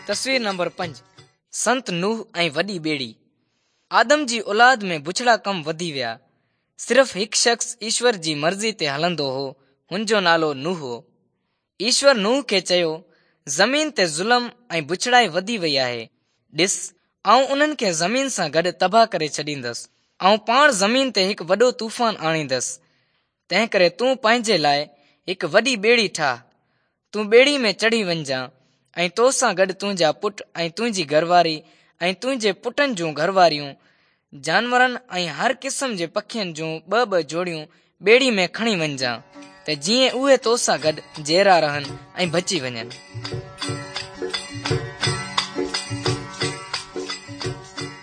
तस्वीर नंबर 5 संत नूह ऐं वॾी ॿेड़ी। आदम जी औलाद में बुछड़ा कम वधी विया। सिर्फ़ हिकु शख़्स ईश्वर जी मर्ज़ी ते हलंदो हो, हुन जो नालो नूह हो। ईश्वर नूह खे चयो, ज़मीन ते ज़ुल्म ऐं बुछड़ाई वधी वई आहे। ॾिस, आऊं उन्हनि खे ज़मीन सां गॾु तबाह करे छॾींदुसि। ऐं पाण ज़मीन ते हिकु वॾो तूफ़ान आणींदुसि। तंहिं करे तूं पंहिंजे लाइ हिकु वॾी ॿेड़ी ठाह। तूं ॿेड़ी में चढ़ी वञजांइ ऐं तोसां गॾु तुंहिंजा पुट ऐं तुंहिंजी घरवारी ऐं तुंहिंजे पुटनि जूं घरवारियूं, जानवरनि ऐं हर क़िस्म जे पखियुनि जूं ॿ जोड़ियूं ॿेड़ी में खणी वञजांइ, त जीअं उहे तोसां गॾु जहिड़ा रहनि ऐं बची वञनि।